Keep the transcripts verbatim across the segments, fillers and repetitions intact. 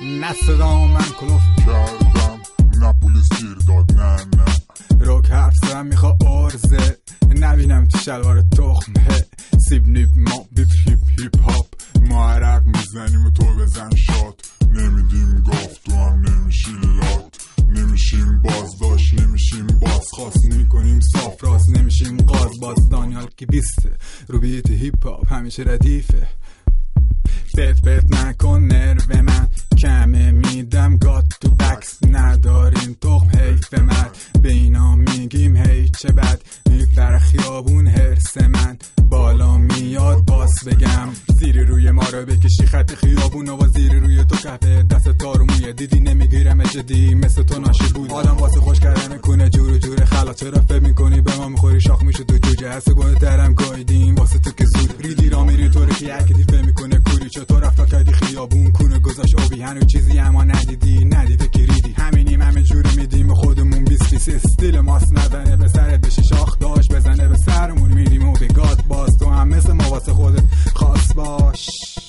نه صدا من کلوف کردم نه پولیس گیر داد نه نه روک حرف زدم میخوا ارزه نبینم تو شلوار تخمه سیب نیب ما بیپ هیپ هیپ هاپ ما عرق میزنیم و تو بزن شاد نمیدیم گاف تو هم نمیشی لات نمیشیم بازداشت نمیشیم بازخواست میکنیم صاف راست نمیشیم قاز باز دانیال که بیسته رو بیت هیپ هاپ همیشه ردیفه بت بت نکن نرو من کمه میدم گات تو بکس نداریم تخم حیف من به اینا میگیم هی چه بد میپره خیابون هرس من بالا میاد باس بگم زیر روی ما رو بکشی خط خیابون و زیر روی تو کفه دست تارو مویه دیدی نمیگیرم جدی مثل تو ناشی بود آدم واسه خوش کردن کنه جور جور خلا چرا فکر میکنی به ما میخوری شاخ میشه تو جوجه هست گونه درم گایدیم واسه تو که زود ریدی را میری طوری که یکی دیفه میکنه کوری چطور رفتا کردی خیابون کونه گذاشت آبی هنو چیزی اما ندیدی ندیده که ریدی همینیم همین جوری میدیم خودمون بیس بیس استیل ماست ندنه به سرت بشه شاخ داشت بزنه به سرمون میدیم و به گاد باز تو هم مثل ما واسه خودت خاص باش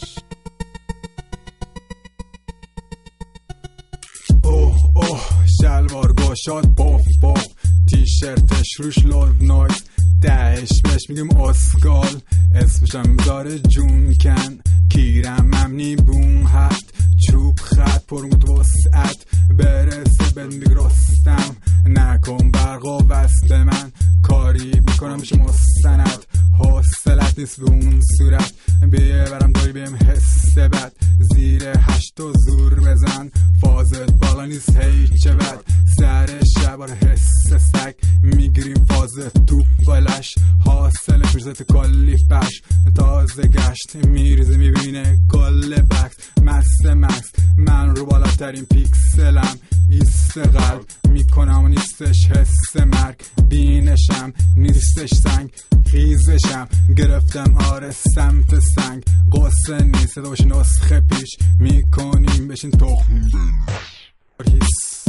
اوه اوه شلوار گشاد باف باف تیشرتش روش لود نایت دهش بهش میگیم اسکال اسمشم داره جون کن کیرم ممنی بوم هست چوب خط پرموت وسعت برسه به میگرستم نکن برقا وست من کاری میکنم بشه مستند حوصلت نیست به اون صورت بیه برم داری بیم حس بد زیر هشت و زور بزن فازت بالا نیست هی چه بد سر شبار حس سگ میگیریم فازت تو بلش حاصلش میزت کلی پش تازه گشت میریزه میبینه کل بکس مست مکس من رو بالاترین پیکسلم ایست قلب میکنم و نیستش حس مرگ بینشم نیستش سنگ خیزشم گرفتم آره سمت سنگ قصه نیست داشت نسخه پیش میکنیم بشین تخم هیس